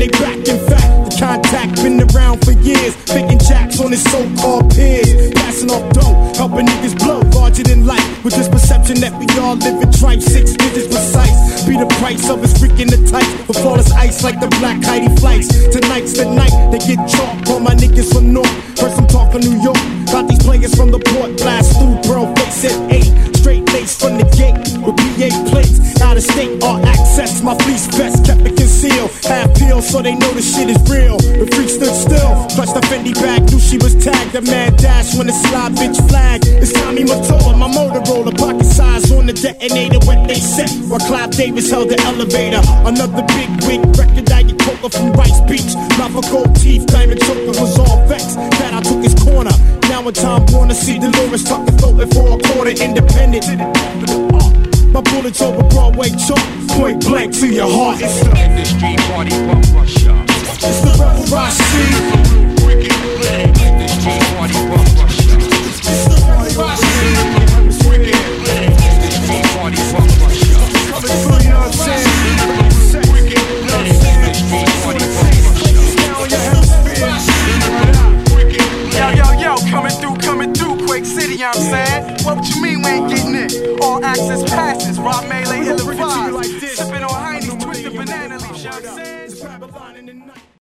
they back. In fact, the contact been around for years, faking jacks on his so-called peers, passing off dough, helping niggas blow larger than life, with this perception that we all live in tripe. 6 digits precise, be the price of his freaking the type, with flawless ice like the black Heidi flights. Tonight's the night they get chalked on my niggas from North. Heard some talk from New York, got these players from the port, blast through pearl face at 8, straight lace from the gate with PA plates. Out of state, all access, my fleece vest kept it concealed. Half peeled so they know the shit is real. The freak stood still, clutched the Fendi bag, knew she was tagged. A mad dash when the slide bitch flag. It's Tommy Mottola, my Motorola, pocket size on the detonator when they set. While Clive Davis held the elevator. Another big wig, record I get coca from Rice Beach. Mouth of gold teeth, diamond choker was all vexed that I took his corner. Now in Time Warner, see Dolores tucking floating for a quarter, independent. My bullets over Broadway chalk, point blank to your heart. It's the industry party from Russia. It's the rebel Rashi. Industry party from Russia. It's the rebel Rashi. Industry party from Russia. Coming through, you know what I'm saying? Industry party from Yo, coming through, Quake City, you know what I'm saying? What you mean we ain't getting it? All access passes, Rob Melee, ill advised. Sipping on Heine's, twisted banana leaves, you know what I'm saying?